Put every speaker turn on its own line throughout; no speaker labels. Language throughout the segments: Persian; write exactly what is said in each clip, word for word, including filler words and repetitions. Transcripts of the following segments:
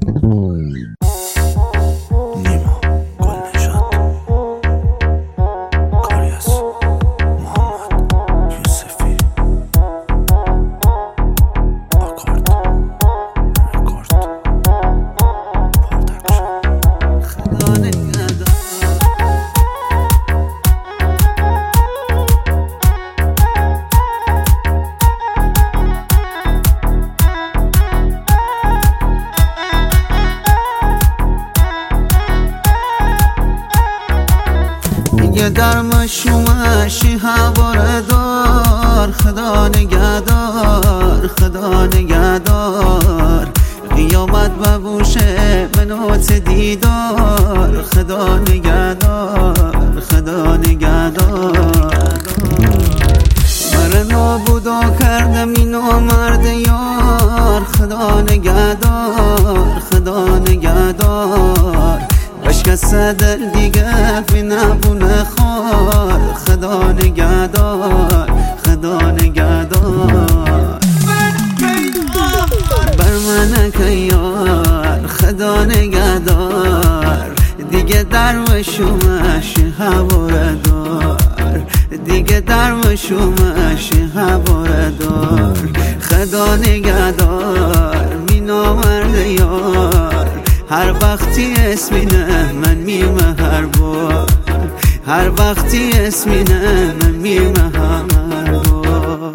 دیگه در مشومشی هواره دار، خدا نگهدار، خدا نگهدار. قیامت ببوشه منوت دیدار، خدا نگهدار، خدا نگهدار. مره نابودا کردم اینو مرد یار، خدا نگهدار، خدا نگهدار. بشکست دل دیگه فی نبونه خار، خدا نگهدار، خدا نگهدار. بر من که یار، خدا نگهدار. دیگه در مشومش هواره دار، دیگه در مشومش هواره دار. خدا نگهدار می نامرد یار، هر وقتی اسمینه من میمه هر بار، هر وقتی اسمینه من میمه هر بار.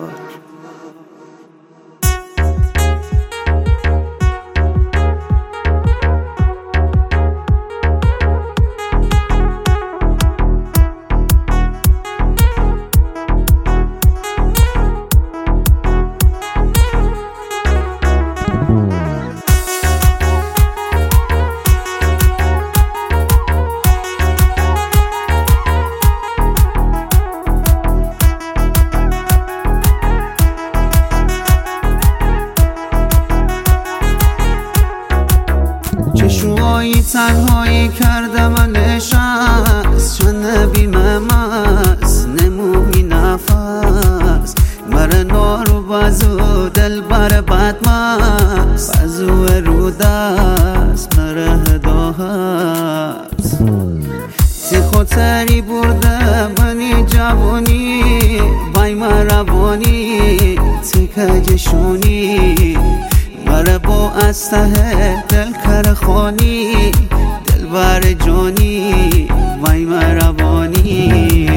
چشوهایی تنهایی کرده من نشست، چند بیمه مست نمومی نفس. مره نارو بازو دل بر بدمست، بازو رو دست مره هدا هست. تی خطری برده منی جوانی، بای مروانی تی کجشونی. مره با استه دل کر خانی، دل بر جانی وای مروانی.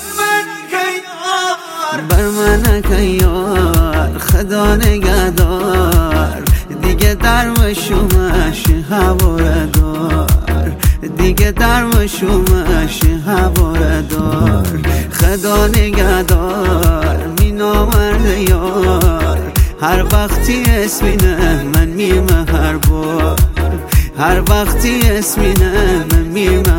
بر من که یار، خدا نگهدار. دیگه در مشومش هواره دار، دیگه در مشومش هواره دار. خدا نگهدار می نامرد یار، هر وقتی اسمینه من میمه هر بار، هر وقتی اسمینه من میمه